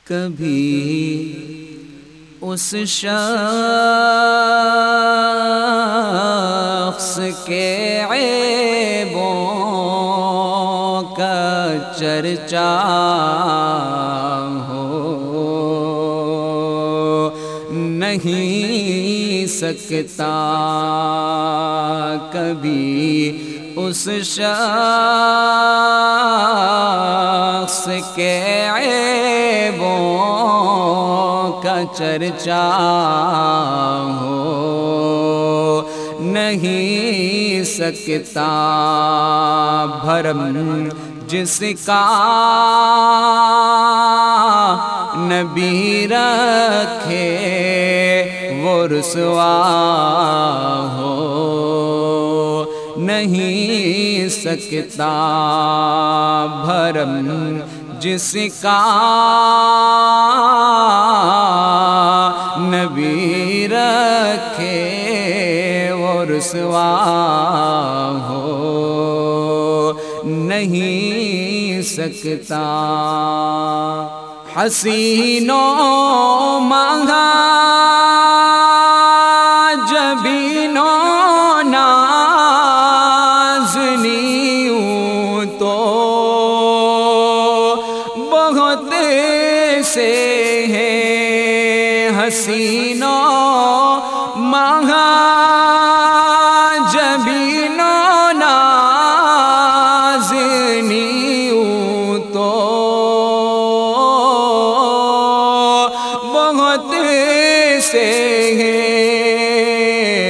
کبھی اس شخص کے عیبوں کا چرچا ہو نہیں سکتا کبھی اس شخص کے عیبوں کا چرچا ہو نہیں سکتا بھرم جس کا نبی رکھے وہ رسوا ہو نہیں سکتا بھرم جس کا نبی رکھے وہ رسوا ہو نہیں سکتا حسینوں مانگا جبینوں نازنیوں تو بہت سے ہیں حسینوں مانگا جبینوں نازنیوں تو بہت سے ہیں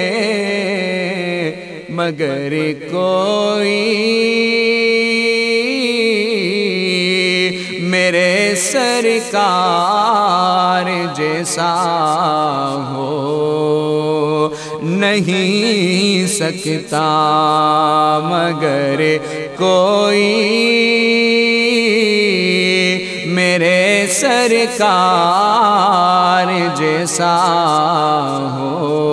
مگر کوئی میرے سرکار جیسا ہو نہیں سکتا مگر کوئی میرے سرکار جیسا ہو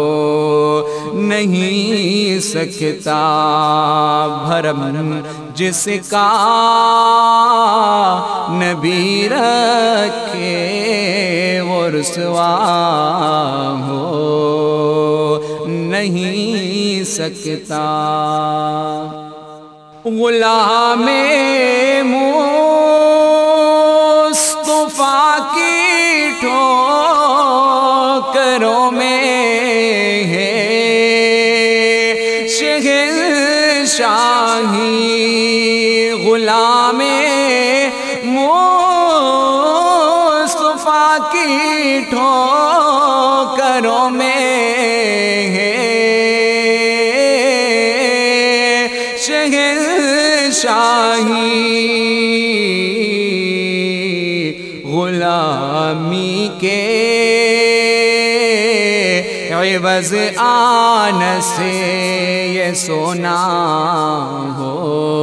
نہیں سکتا بھرم جس کا نبی رکھے وہ رسوا ہو نہیں سکتا غلام مصطفیٰ کی ٹھوکروں میں ہے شہنشاہی غلام مصطفیٰ کی ٹھوکروں میں ہے شہنشاہی غلامی کے عوض آن سے یہ سونا ہو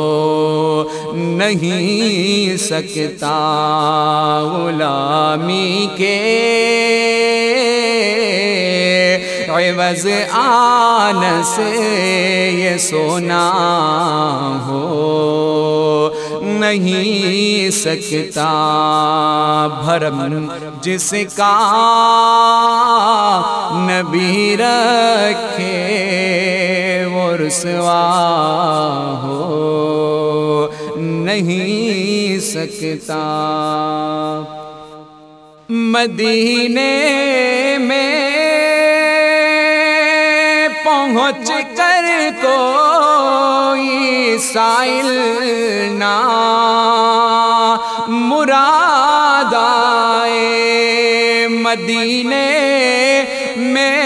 نہیں سکتا غلامی کے عوض آن سے یہ سونا ہو نہیں سکتا بھرم جس کا نبی رکھے وہ رسوا ہو نہیں سکتا مدینے میں پہنچ کر کوئی سائل نہ مراد آئے مدینے میں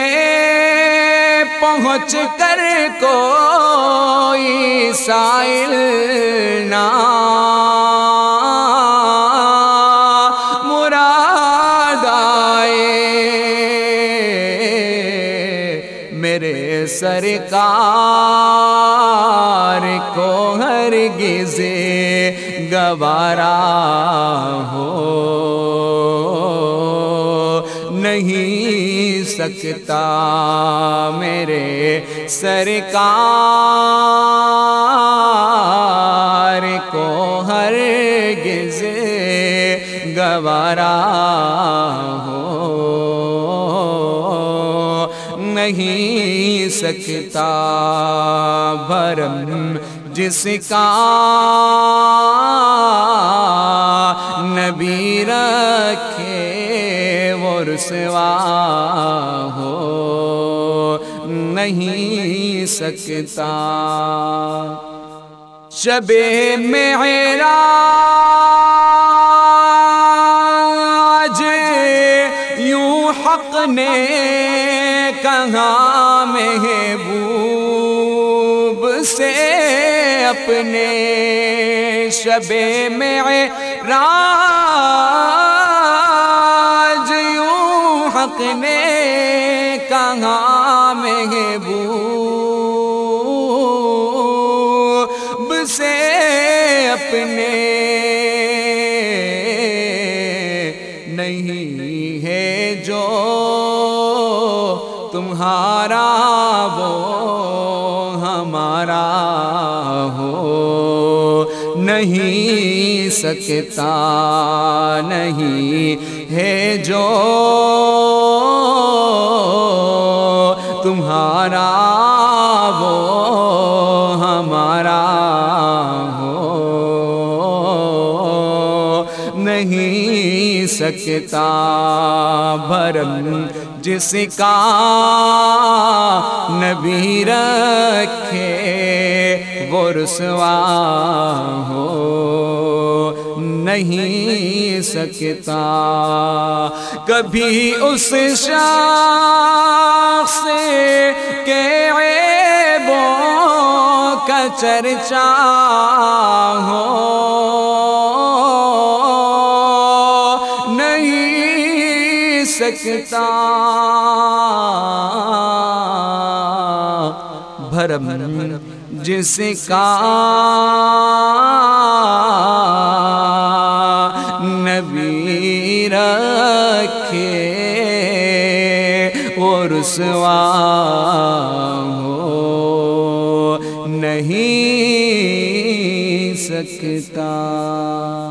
پہنچ کر کوئی سائل نہ مراد آئے میرے سرکار کو ہرگز گوارا ہو نہیں سکتا میرے سرکار کو ہرگز گوارا ہو نہیں سکتا بھرم جس کا نبی رکھے وہ رسوا ہو نہیں سکتا شب معراج یوں حق نے کہا محبوب سے اپنے شب معراج یوں حق نے کہا محبوب سے اپنے نہیں ہے جو تمہارا وہ ہمارا ہو نہیں سکتا نہیں ہے جو تمہارا وہ ہمارا ہو نہیں سکتا بھرم جس کا نبی رکھے وہ رسوا ہو نہیں سکتا کبھی اس شخص کے عیبوں کا چرچا ہو نہیں سکتا بھرم جس کا نبی رکھے وہ رسوا ہو نہیں سکتا